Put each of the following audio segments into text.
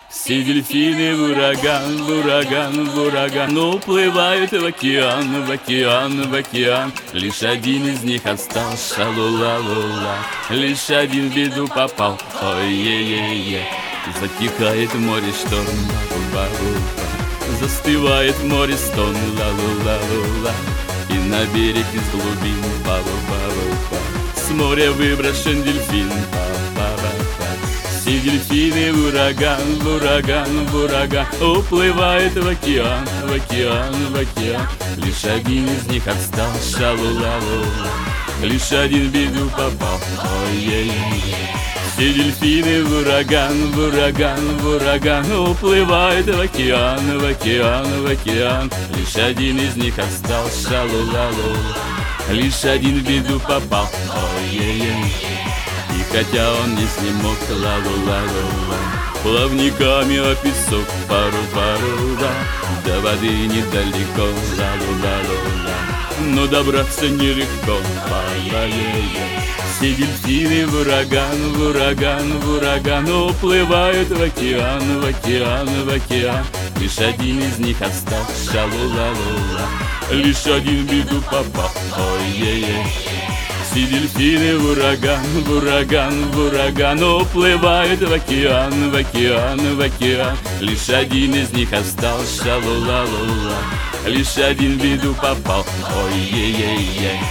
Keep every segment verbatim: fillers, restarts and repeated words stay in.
Все дельфины в ураган, в ураган, в ураган уплывают в океан, в океан, в океан. Лишь один из них остался, лула-лула. Лишь один в беду попал, ой-е-е-е. Затихает в море шторм, ба-бу-ба-бу. Застывает в море стон, ла-лула-лула. И на берег из глубин, ба-бу-ба-бу-ба. С моря выброшен дельфин, ба-ба-ба-ба. Все дельфины в ураган, в ураган, в ураган уплывают в океан, в океан, в океан. Лишь один из них остался, лула-лула. Лишь один в беду попал, ой-е-е. Все дельфины в ураган, в ураган, в ураган уплывают в океан, в океан, в океан. Лишь один из них остался, лула-лула. Лишь один в беду попал, ой-е-е. И хотя он не смог, ла-лу-ла-лу-ла, плавниками о песок, пару-пару-ла, до воды недалеко, ла-лу-ла-лу-ла, но добраться нелегко, ла-ла-е-е. Все дельфины в ураган, в ураган, в ураган уплывают в океан, в океан, в океан. Лишь один из них остался, лу-ла-лу-ла, лишь один в беду попал, ой-е-е. Все дельфины в ураган, в ураган, в ураган уплывают в океан, в океан, в океан. Лишь один из них остался, лула-лула. Лишь один в беду попал, ой-е-е-е.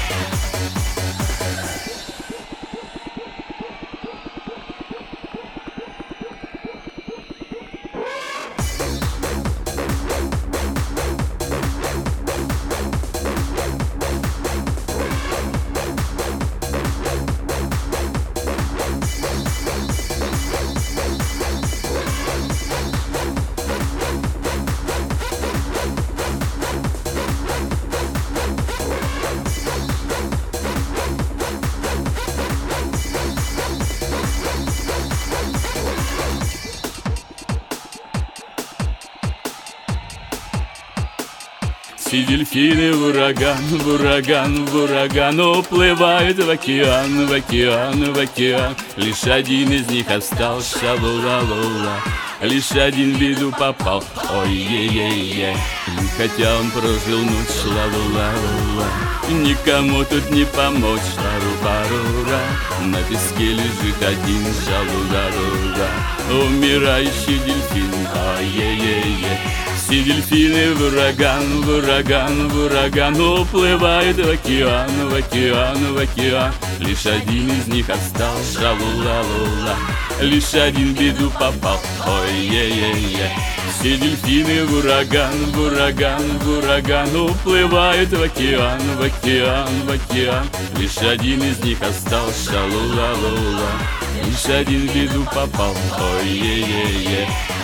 Все дельфины в ураган, в ураган, в ураган уплывают в океан, в океан, в океан. Лишь один из них остался, лула-лула. Лишь один в беду попал, ой-е-е-е. И хотя он прожил ночь, ла-лула-лула, никому тут не помочь, ла-ру-ба-ру-ра. На песке лежит один, жа-лула-лула, умирающий дельфин, ой-е-е-е. Все дельфины в ураган, в ураган, в ураган уплывают в океан, в океан, в океан. Лишь один из них остался, лула-лула. Лишь один в беду попал, ой-е-е-е. Все дельфины в ураган, в ураган, в ураган уплывают в океан, в океан, в океан. Лишь один из них остался, лула-лула. Лишь один в беду попал, ой-е-е-е.